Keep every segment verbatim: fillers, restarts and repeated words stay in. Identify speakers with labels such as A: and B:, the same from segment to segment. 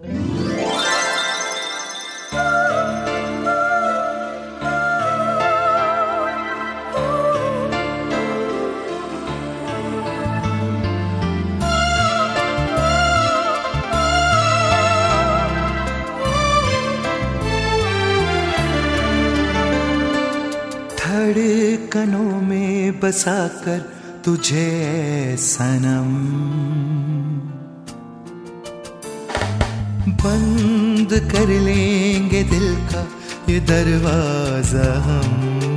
A: धड़कनों में बसाकर तुझे सनम, बंद कर लेंगे दिल का ये दरवाजा हम।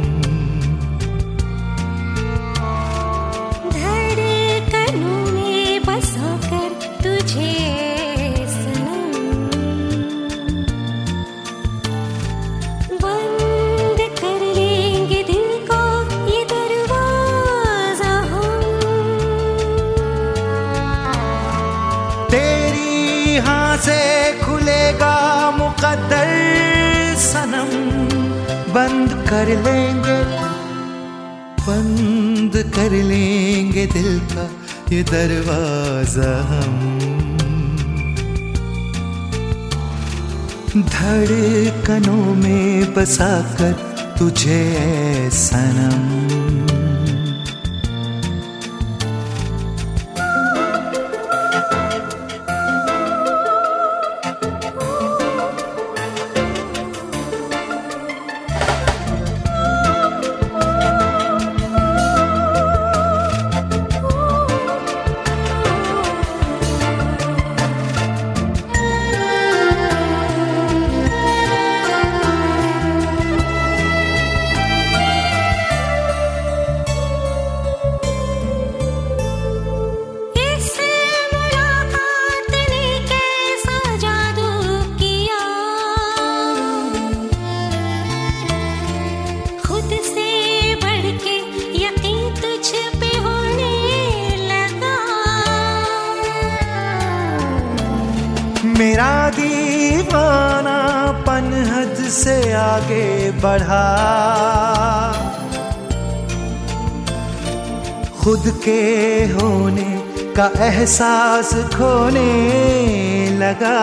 B: धड़कनों में बसाकर तुझे सनम, बंद कर लेंगे दिल का ये दरवाजा हम।
A: तेरी यहाँ से खुलेगा मुकद्दर सनम, बंद कर लेंगे, बंद कर लेंगे दिल का ये दरवाजा हम। धड़कनों में बसाकर तुझे सनम। मेरा दीवानापन हद से आगे बढ़ा, खुद के होने का एहसास खोने लगा।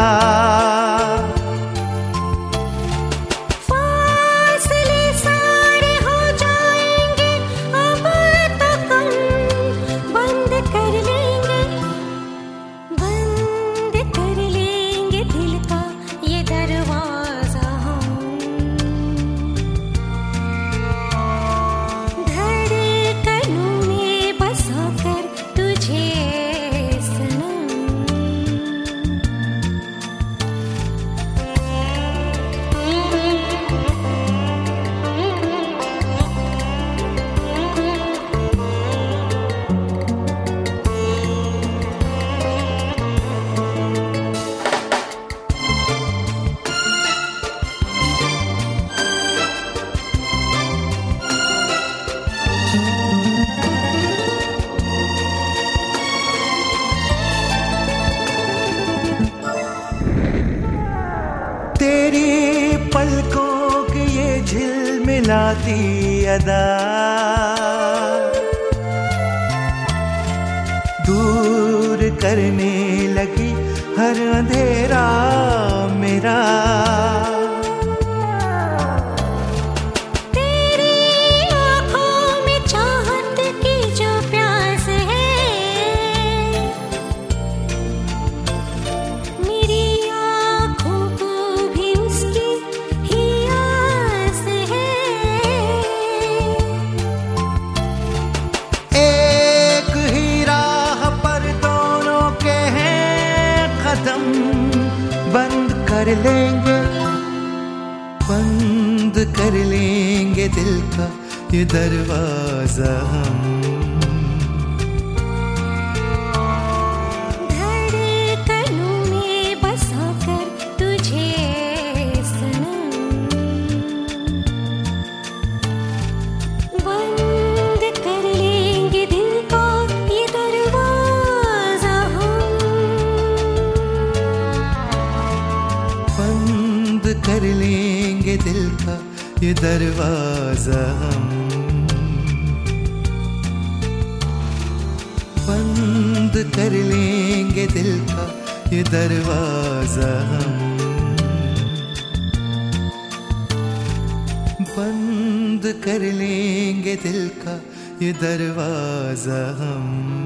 A: तेरी पलकों की ये झिलमिलाती अदा, दूर करने लगी हर अंधेरा मेरा। बंद कर लेंगे, बंद कर लेंगे दिल का ये दरवाजा हम।
B: धड़कनों में बसाकर तुझे सनम, बंद कर लेंगे दिल का ये दरवाजा हम।
A: बंद कर लेंगे दिल का ये दरवाजा हम। बंद कर लेंगे दिल का ये दरवाजा हम बंद कर लेंगे दिल का ये दरवाजा हम।